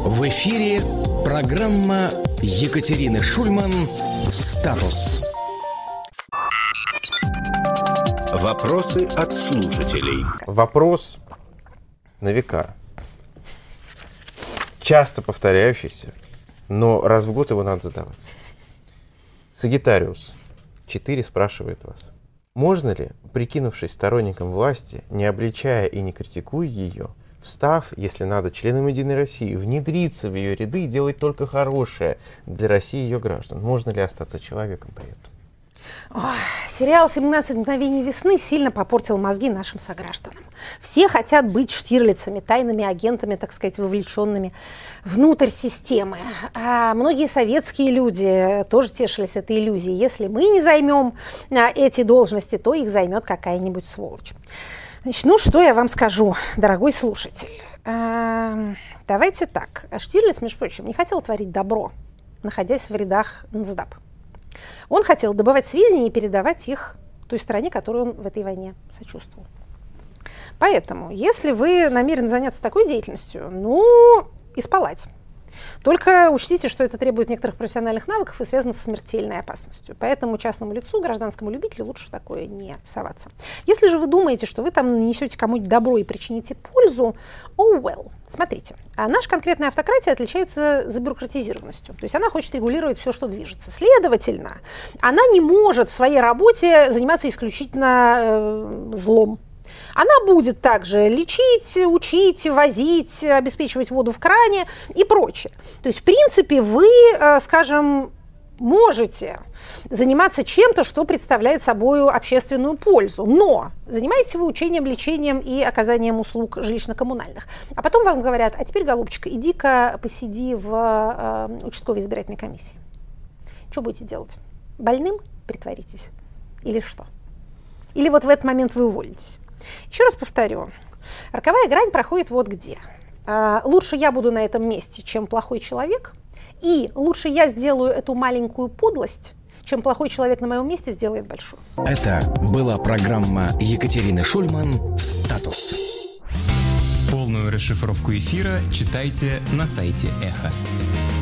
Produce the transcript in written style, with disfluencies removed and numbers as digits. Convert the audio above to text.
В эфире программа Екатерины Шульман «Статус». Вопросы от слушателей. Вопрос на века. Часто повторяющийся, но раз в год его надо задавать. Сагитариус 4 спрашивает вас. Можно ли, прикинувшись сторонником власти, не обличая и не критикуя ее, встав, если надо, членом Единой России, внедриться в ее ряды и делать только хорошее для России и ее граждан? Можно ли остаться человеком при этом? Сериал «17 мгновений весны» сильно попортил мозги нашим согражданам. Все хотят быть штирлицами, тайными агентами, так сказать, вовлеченными внутрь системы. А многие советские люди тоже тешились этой иллюзией. Если мы не займем эти должности, то их займет какая-нибудь сволочь. Значит, ну что я вам скажу, дорогой слушатель. Давайте так. Штирлиц, между прочим, не хотел творить добро, находясь в рядах НСДАП. Он хотел добывать сведения и передавать их той стране, которой он в этой войне сочувствовал. Поэтому, если вы намерены заняться такой деятельностью, и спалать. Только учтите, что это требует некоторых профессиональных навыков и связано со смертельной опасностью. Поэтому частному лицу, гражданскому любителю лучше в такое не соваться. Если же вы думаете, что вы там нанесете кому-нибудь добро и причините пользу, смотрите. А наша конкретная автократия отличается забюрократизированностью. То есть она хочет регулировать все, что движется. Следовательно, она не может в своей работе заниматься исключительно злом. Она будет также лечить, учить, возить, обеспечивать воду в кране и прочее. То есть, в принципе, вы, скажем, можете заниматься чем-то, что представляет собой общественную пользу, но занимаетесь вы учением, лечением и оказанием услуг жилищно-коммунальных. А потом вам говорят: а теперь, голубчика, иди-ка посиди в участковой избирательной комиссии. Что будете делать? Больным притворитесь? Или что? Или вот в этот момент вы уволитесь? Еще раз повторю, роковая грань проходит вот где. Лучше я буду на этом месте, чем плохой человек, и лучше я сделаю эту маленькую подлость, чем плохой человек на моем месте сделает большую. Это была программа Екатерины Шульман «Статус». Полную расшифровку эфира читайте на сайте Эхо.